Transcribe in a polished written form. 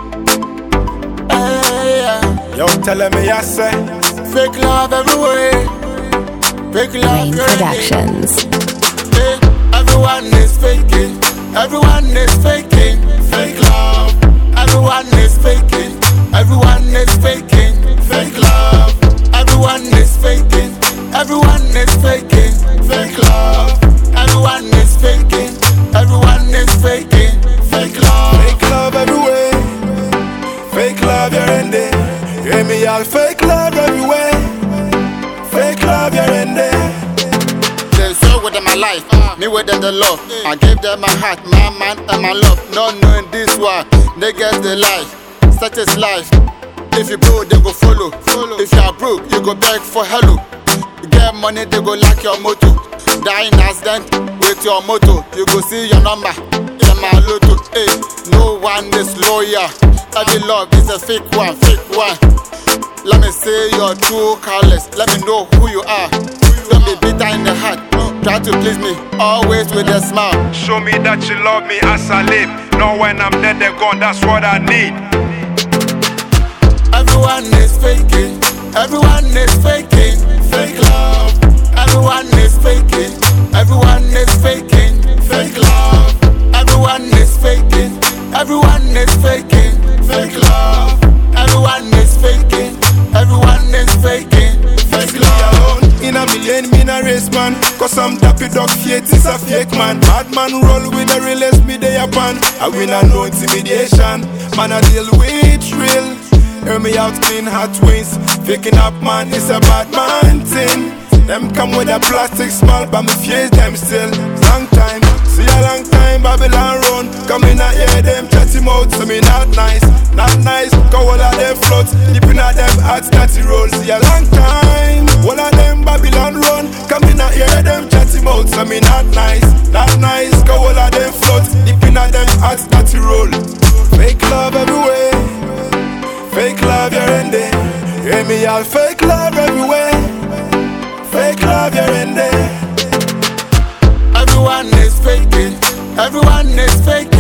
Hey, yeah. Yo, tell me I say Fake love everywhere. Fake love Rain Productions. Hey, everyone is faking. Everyone is faking. Fake love. Everyone is faking. Everyone is faking. Fake love. Everyone is faking. Everyone is faking. Fake love. Everyone is faking. Everyone is faking. Fake love. fake love everywhere. Fake love, you're in there. Hear me all fake love everywhere. Fake love, you're in there. They saw with them my life, me with them the love. I gave them my heart, my mind and my love. Not knowing this one, they get the life. Such is life. If you broke, they go follow. If you are broke, you go beg for hello. You get money, they go like your motto. Die in accident with your motto. You go see your number in my lotto. Hey, no one is loyal. Every love is a fake one, fake one. Let me say you're too careless. Let me know who you are. Don't be bitter in the heart. Try to please me, always with a smile. Show me that you love me as I live. Not when I'm dead and gone, that's what I need. Everyone is faking. Everyone is faking. Fake love. Everyone is faking. Everyone is faking. Fake love. Everyone is faking. Everyone is faking. Fake love. Everyone is faking. Everyone is faking. Fake love. In a million, me na race man. Cause I'm dappy dog fate is a fake man. Bad man roll with the realest me they upon. I win and no intimidation. Man I deal with real. Hear me out clean hot wings. Faking up man is a bad man thing. Them come with a plastic smile but me face them still. Long time, see a long time Babylon run. Come in and hear them chat him out. So me not nice, not nice. Cause all of them floats. Deep in a them hearts natty roll. See a long time, all of them Babylon run. Come in and hear them chat him out. So me not nice, not nice. Cause all of them floats. Deep in a them hearts natty roll. Fake love everywhere. Fake love, you're in there. Hear me all fake love everywhere. Fake love, you're in there. Everyone is faking. Everyone is faking.